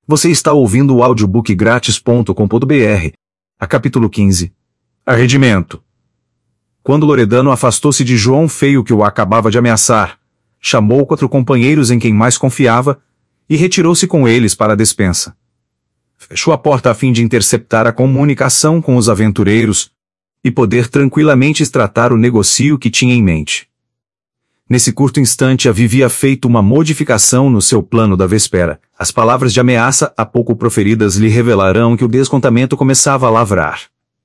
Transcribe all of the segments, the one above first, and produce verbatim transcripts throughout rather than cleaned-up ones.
Você está ouvindo o audiobook grátis ponto com ponto br. A capítulo quinze. Arredimento. Quando Loredano afastou-se de João Feio, que o acabava de ameaçar, chamou quatro companheiros em quem mais confiava e retirou-se com eles para a despensa. Fechou a porta a fim de interceptar a comunicação com os aventureiros e poder tranquilamente tratar o negocio que tinha em mente. Nesse curto instante havia feito uma modificação no seu plano da véspera. As palavras de ameaça há pouco proferidas lhe revelarão que o descontamento começava a lavrar.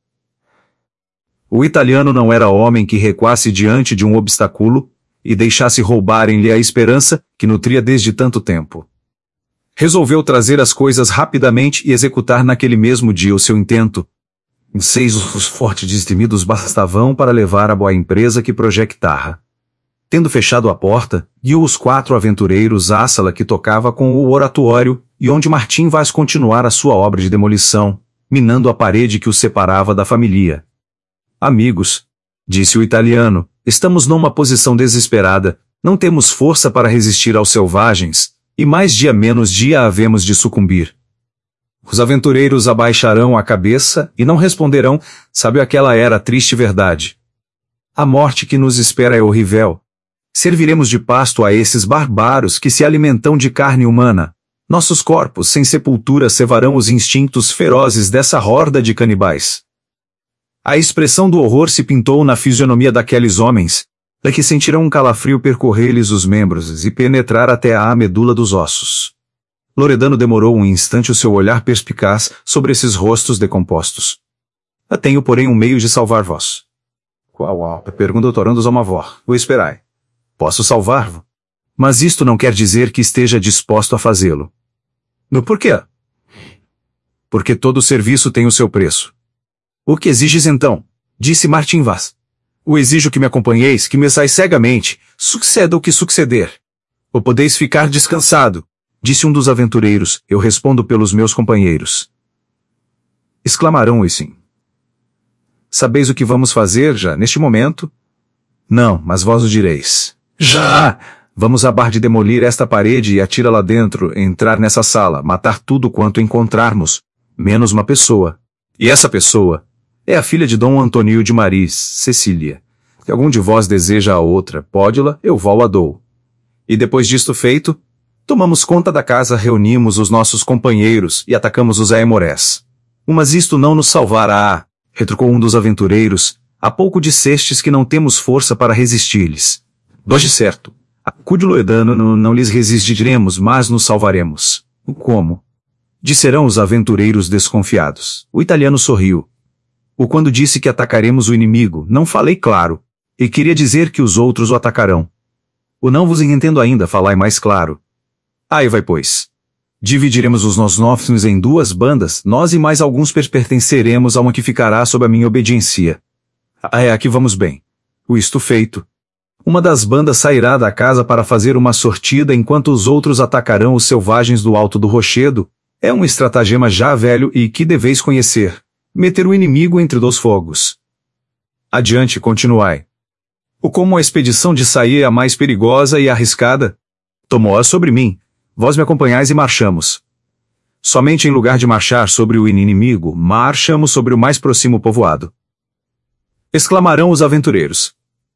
O italiano não era homem que recuasse diante de um obstáculo e deixasse roubarem-lhe a esperança que nutria desde tanto tempo. Resolveu trazer as coisas rapidamente e executar naquele mesmo dia o seu intento. Em seis os fortes destemidos bastavam para levar a boa empresa que projectara. Tendo fechado a porta, guiou os quatro aventureiros à sala que tocava com o oratório e onde Martim Vaz continuara a sua obra de demolição, minando a parede que os separava da família. Amigos, disse o italiano, estamos numa posição desesperada, não temos força para resistir aos selvagens, e mais dia menos dia havemos de sucumbir. Os aventureiros abaixarão a cabeça e não responderão, sabe aquela era a triste verdade. A morte que nos espera é horrível. Serviremos de pasto a esses bárbaros que se alimentam de carne humana. Nossos corpos sem sepultura cevarão os instintos ferozes dessa horda de canibais. A expressão do horror se pintou na fisionomia daqueles homens, da que sentirão um calafrio percorrer-lhes os membros e penetrar até à medula dos ossos. Loredano demorou um instante o seu olhar perspicaz sobre esses rostos decompostos. Tenho, porém, um meio de salvar vós. Qual? Perguntou Torandos ao Mavor. O esperai. Posso salvar-vos. Mas isto não quer dizer que esteja disposto a fazê-lo. No porquê? Porque todo serviço tem o seu preço. O que exiges então? Disse Martim Vaz. O exijo que me acompanheis, que me sais cegamente, suceda o que suceder. Ou podeis ficar descansado, disse um dos aventureiros, eu respondo pelos meus companheiros. Exclamarão assim. Sabeis o que vamos fazer já, neste momento? Não, mas vós o direis. Já! Vamos abar de demolir esta parede e atira lá dentro, entrar nessa sala, matar tudo quanto encontrarmos, menos uma pessoa. E essa pessoa é a filha de Dom Antônio de Maris, Cecília. Se algum de vós deseja a outra, pode-la, eu vou a dou. E depois disto feito, tomamos conta da casa, reunimos os nossos companheiros e atacamos os aemorés. Mas isto não nos salvará, retrucou um dos aventureiros, há pouco dissestes que não temos força para resistir-lhes. Dois de certo. Acude Loredano, não, não lhes resistiremos, mas nos salvaremos. Como? Disserão os aventureiros desconfiados. O italiano sorriu. O quando disse que atacaremos o inimigo, não falei claro, e queria dizer que os outros o atacarão. O não vos entendo ainda, falai mais claro. Aí vai pois. Dividiremos os nossos nofres em duas bandas, nós e mais alguns pertenceremos a uma que ficará sob a minha obediência. Ah, é, aqui vamos bem. O isto feito. Uma das bandas sairá da casa para fazer uma sortida enquanto os outros atacarão os selvagens do alto do rochedo. É um estratagema já velho e que deveis conhecer. Meter o inimigo entre dois fogos. Adiante, continuai. O como a expedição de sair é a mais perigosa e arriscada? Tomou-a sobre mim. Vós me acompanhais e marchamos. Somente em lugar de marchar sobre o inimigo, marchamos sobre o mais próximo povoado. Exclamarão os aventureiros.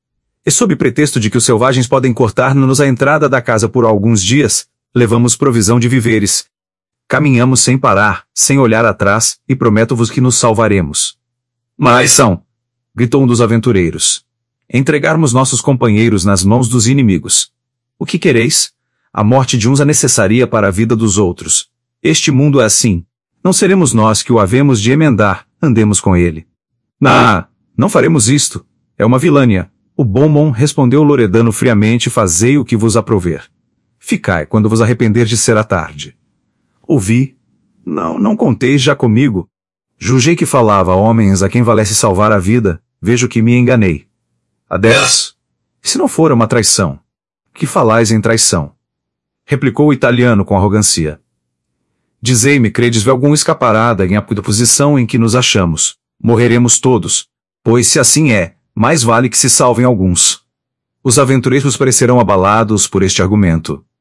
E sob pretexto de que os selvagens podem cortar-nos a entrada da casa por alguns dias, levamos provisão de víveres. Caminhamos sem parar, sem olhar atrás, e prometo-vos que nos salvaremos. Mas são, gritou um dos aventureiros, entregarmos nossos companheiros nas mãos dos inimigos. O que quereis? A morte de uns é necessária para a vida dos outros. Este mundo é assim. Não seremos nós que o havemos de emendar, andemos com ele. Ah, não faremos isto. É uma vilânia. O Beaumont respondeu Loredano friamente, fazei o que vos aprover. Ficai quando vos arrependerdes será tarde. Ouvi. Não, não conteis já comigo. Julguei que falava a homens a quem valesse salvar a vida, vejo que me enganei. Adeus. Se não for uma traição. Que falais em traição? Replicou o italiano com arrogância. Dizei-me, credes ver algum escaparada em a posição em que nos achamos. Morreremos todos. Pois se assim é, mais vale que se salvem alguns. Os aventureiros parecerão abalados por este argumento.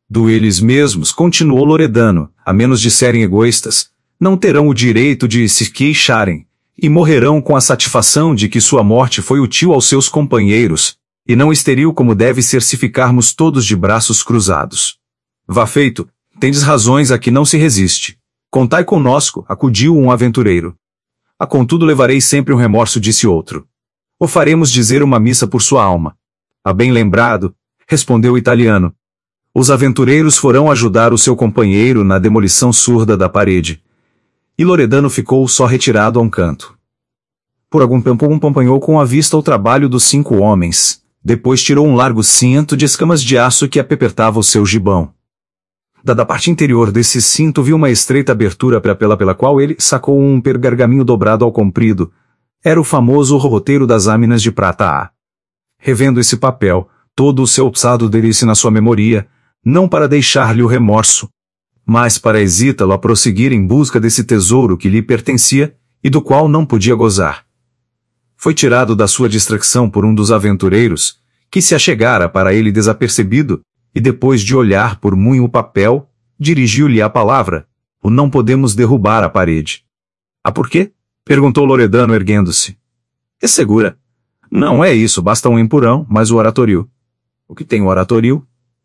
Do eles mesmos, continuou Loredano, a menos de serem egoístas, não terão o direito de se queixarem, e morrerão com a satisfação de que sua morte foi útil aos seus companheiros, e não esteril como deve ser se ficarmos todos de braços cruzados. Vá feito, tendes razões a que não se resiste. Contai conosco, acudiu um aventureiro. A contudo levarei sempre um remorso, disse outro. O faremos dizer uma missa por sua alma. A bem lembrado, respondeu o italiano. Os aventureiros foram ajudar o seu companheiro na demolição surda da parede. E Loredano ficou só retirado a um canto. Por algum tempo acompanhou com a vista o trabalho dos cinco homens, depois tirou um largo cinto de escamas de aço que apertava o seu gibão. Da, da parte interior desse cinto viu uma estreita abertura pela, pela qual ele sacou um pergaminho dobrado ao comprido. Era o famoso roteiro das Lâminas de Prata A. Revendo esse papel, todo o seu passado dele-se na sua memoria, não para deixar-lhe o remorso, mas para hesitá-lo a prosseguir em busca desse tesouro que lhe pertencia e do qual não podia gozar. Foi tirado da sua distração por um dos aventureiros, que se achegara para ele desapercebido, e depois de olhar por muito o papel, dirigiu-lhe a palavra: o não podemos derrubar a parede. Ah, por quê? Perguntou Loredano erguendo-se. É segura. Não é isso, basta um empurrão, mas o oratório. O que tem o oratório?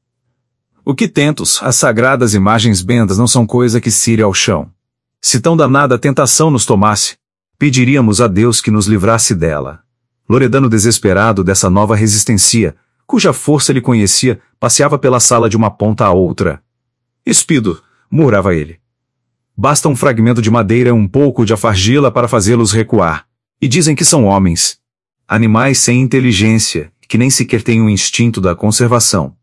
O que tentos, as sagradas imagens bendas não são coisa que se ire ao chão. Se tão danada tentação nos tomasse, pediríamos a Deus que nos livrasse dela. Loredano, desesperado dessa nova resistência, cuja força ele conhecia, passeava pela sala de uma ponta a outra. Espido, murmurava ele. Basta um fragmento de madeira e um pouco de afargila para fazê-los recuar. E dizem que são homens. Animais sem inteligência, que nem sequer têm o instinto da conservação.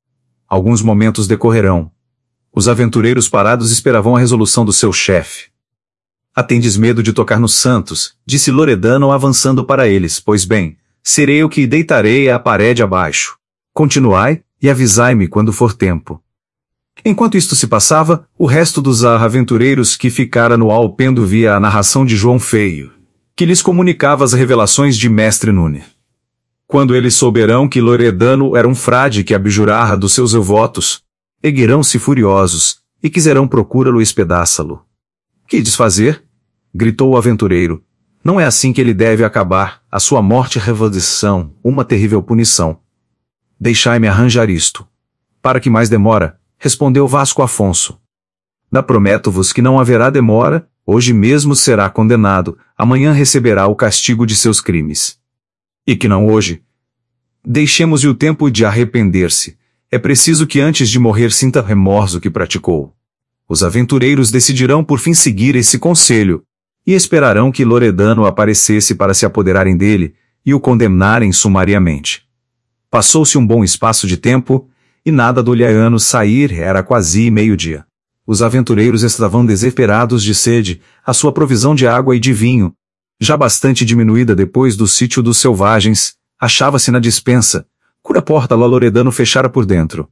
Alguns momentos decorrerão. Os aventureiros parados esperavam a resolução do seu chefe. Atendes medo de tocar nos santos, disse Loredano avançando para eles, pois bem, serei eu que deitarei a parede abaixo. Continuai, e avisai-me quando for tempo. Enquanto isto se passava, o resto dos aventureiros que ficara no alpendre via a narração de João Feio, que lhes comunicava as revelações de Mestre Nunes. Quando eles souberão que Loredano era um frade que abjurara dos seus votos, erguerão-se furiosos, e quiserão procurá-lo e espedaça-lo. Que desfazer? Gritou o aventureiro. Não é assim que ele deve acabar, a sua morte e revolução, uma terrível punição. Deixai-me arranjar isto. Para que mais demora? Respondeu Vasco Afonso. Da prometo-vos que não haverá demora, hoje mesmo será condenado, amanhã receberá o castigo de seus crimes. E que não hoje. Deixemos-lhe o tempo de arrepender-se. É preciso que antes de morrer sinta remorso que praticou. Os aventureiros decidirão por fim seguir esse conselho, e esperarão que Loredano aparecesse para se apoderarem dele, e o condenarem sumariamente. Passou-se um bom espaço de tempo, e nada do Liano sair, era quase meio-dia. Os aventureiros estavam desesperados de sede, a sua provisão de água e de vinho, já bastante diminuída depois do sítio dos selvagens, achava-se na despensa, cuja porta Loredano fechara por dentro.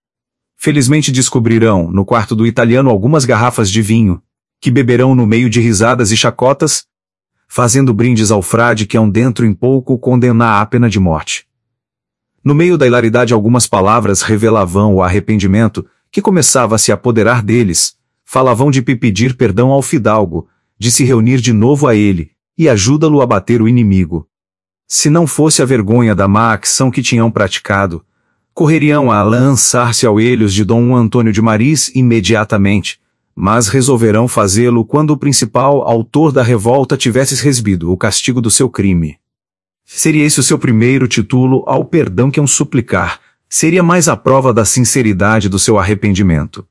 Felizmente descobrirão, no quarto do italiano, algumas garrafas de vinho, que beberão no meio de risadas e chacotas, fazendo brindes ao frade que hão dentro em pouco condenar à pena de morte. No meio da hilaridade algumas palavras revelavam o arrependimento, que começava a se apoderar deles, falavam de pedir perdão ao fidalgo, de se reunir de novo a ele, e ajuda-lo a bater o inimigo. Se não fosse a vergonha da má ação que tinham praticado, correriam a lançar-se ao elhos de Dom Antônio de Maris imediatamente, mas resolverão fazê-lo quando o principal autor da revolta tivesse recebido o castigo do seu crime. Seria esse o seu primeiro título ao perdão que um suplicar, seria mais a prova da sinceridade do seu arrependimento.